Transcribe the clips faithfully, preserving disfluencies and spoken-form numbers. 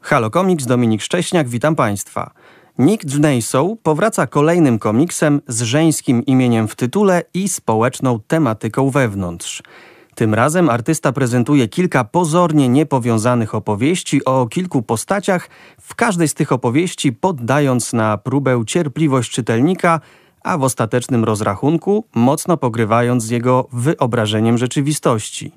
Halo Komiks, Dominik Szcześniak, witam Państwa. Nick Jneisow powraca kolejnym komiksem z żeńskim imieniem w tytule i społeczną tematyką wewnątrz. Tym razem artysta prezentuje kilka pozornie niepowiązanych opowieści o kilku postaciach, w każdej z tych opowieści poddając na próbę cierpliwość czytelnika, a w ostatecznym rozrachunku mocno pogrywając z jego wyobrażeniem rzeczywistości.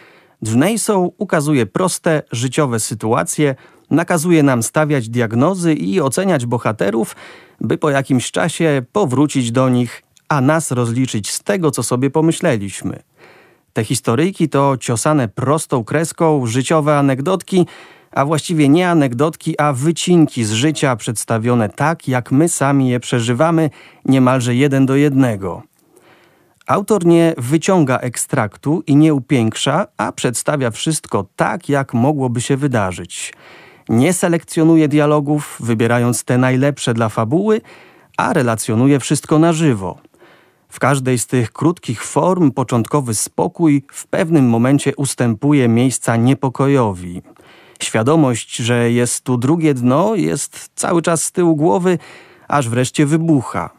Jneisow ukazuje proste, życiowe sytuacje, nakazuje nam stawiać diagnozy i oceniać bohaterów, by po jakimś czasie powrócić do nich, a nas rozliczyć z tego, co sobie pomyśleliśmy. Te historyjki to ciosane prostą kreską życiowe anegdotki, a właściwie nie anegdotki, a wycinki z życia przedstawione tak, jak my sami je przeżywamy, niemalże jeden do jednego. Autor nie wyciąga ekstraktu i nie upiększa, a przedstawia wszystko tak, jak mogłoby się wydarzyć. Nie selekcjonuje dialogów, wybierając te najlepsze dla fabuły, a relacjonuje wszystko na żywo. W każdej z tych krótkich form początkowy spokój w pewnym momencie ustępuje miejsca niepokojowi. Świadomość, że jest tu drugie dno, jest cały czas z tyłu głowy, aż wreszcie wybucha.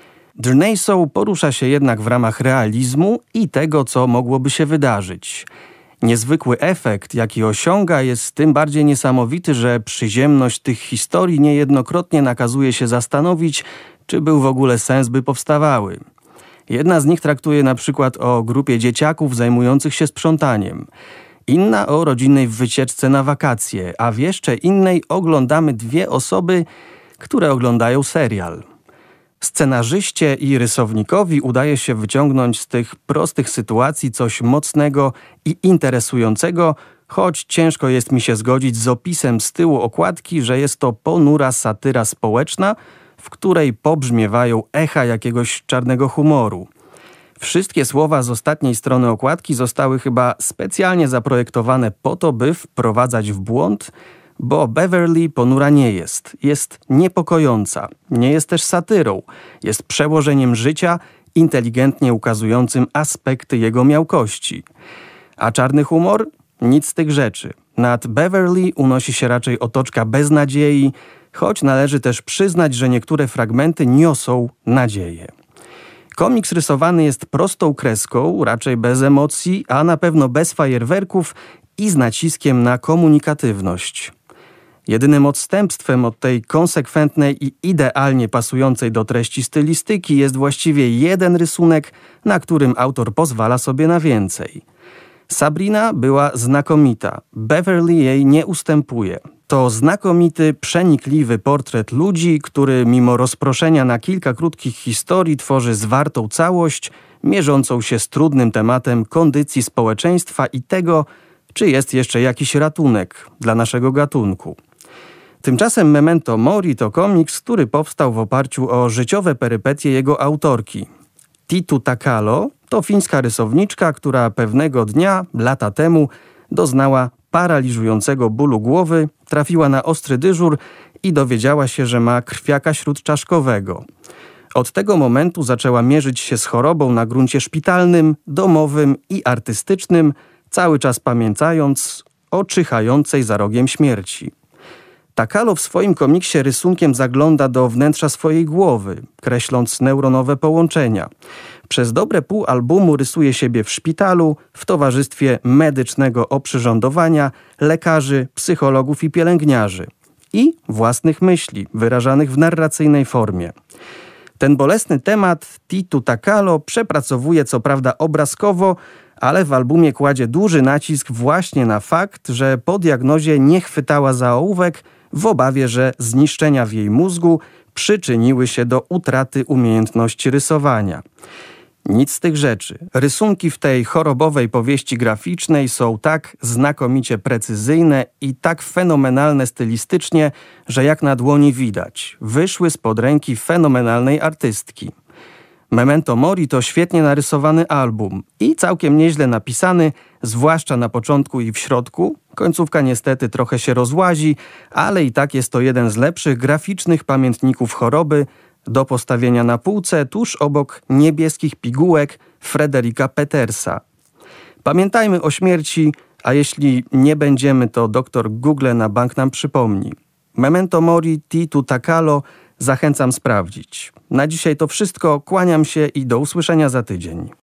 Jneisow porusza się jednak w ramach realizmu i tego, co mogłoby się wydarzyć. Niezwykły efekt, jaki osiąga, jest tym bardziej niesamowity, że przyziemność tych historii niejednokrotnie nakazuje się zastanowić, czy był w ogóle sens, by powstawały. Jedna z nich traktuje na przykład o grupie dzieciaków zajmujących się sprzątaniem. Inna o rodzinnej wycieczce na wakacje, a w jeszcze innej oglądamy dwie osoby, które oglądają serial. Scenarzyście i rysownikowi udaje się wyciągnąć z tych prostych sytuacji coś mocnego i interesującego, choć ciężko jest mi się zgodzić z opisem z tyłu okładki, że jest to ponura satyra społeczna, w której pobrzmiewają echa jakiegoś czarnego humoru. Wszystkie słowa z ostatniej strony okładki zostały chyba specjalnie zaprojektowane po to, by wprowadzać w błąd, bo Beverly ponura nie jest. Jest niepokojąca, nie jest też satyrą, jest przełożeniem życia, inteligentnie ukazującym aspekty jego miałkości. A czarny humor? Nic z tych rzeczy. Nad Beverly unosi się raczej otoczka beznadziei, choć należy też przyznać, że niektóre fragmenty niosą nadzieję. Komiks rysowany jest prostą kreską, raczej bez emocji, a na pewno bez fajerwerków i z naciskiem na komunikatywność. Jedynym odstępstwem od tej konsekwentnej i idealnie pasującej do treści stylistyki jest właściwie jeden rysunek, na którym autor pozwala sobie na więcej. Sabrina była znakomita, Beverly jej nie ustępuje. To znakomity, przenikliwy portret ludzi, który mimo rozproszenia na kilka krótkich historii tworzy zwartą całość, mierzącą się z trudnym tematem kondycji społeczeństwa i tego, czy jest jeszcze jakiś ratunek dla naszego gatunku. Tymczasem Memento Mori to komiks, który powstał w oparciu o życiowe perypetie jego autorki. Titu Takalo to fińska rysowniczka, która pewnego dnia, lata temu, doznała paraliżującego bólu głowy, trafiła na ostry dyżur i dowiedziała się, że ma krwiaka śródczaszkowego. Od tego momentu zaczęła mierzyć się z chorobą na gruncie szpitalnym, domowym i artystycznym, cały czas pamiętając o czyhającej za rogiem śmierci. Takalo w swoim komiksie rysunkiem zagląda do wnętrza swojej głowy, kreśląc neuronowe połączenia. Przez dobre pół albumu rysuje siebie w szpitalu, w towarzystwie medycznego oprzyrządowania, lekarzy, psychologów i pielęgniarzy. I własnych myśli, wyrażanych w narracyjnej formie. Ten bolesny temat Titu Takalo przepracowuje co prawda obrazkowo, ale w albumie kładzie duży nacisk właśnie na fakt, że po diagnozie nie chwytała za ołówek w obawie, że zniszczenia w jej mózgu przyczyniły się do utraty umiejętności rysowania. Nic z tych rzeczy. Rysunki w tej chorobowej powieści graficznej są tak znakomicie precyzyjne i tak fenomenalne stylistycznie, że jak na dłoni widać, wyszły spod ręki fenomenalnej artystki. Memento Mori to świetnie narysowany album i całkiem nieźle napisany, zwłaszcza na początku i w środku. Końcówka niestety trochę się rozłazi, ale i tak jest to jeden z lepszych graficznych pamiętników choroby do postawienia na półce tuż obok Niebieskich pigułek Frederika Petersa. Pamiętajmy o śmierci, A jeśli nie będziemy, to doktor Google na bank nam przypomni. Memento mori, titu takalo, zachęcam sprawdzić. Na dzisiaj to wszystko, kłaniam się i do usłyszenia za tydzień.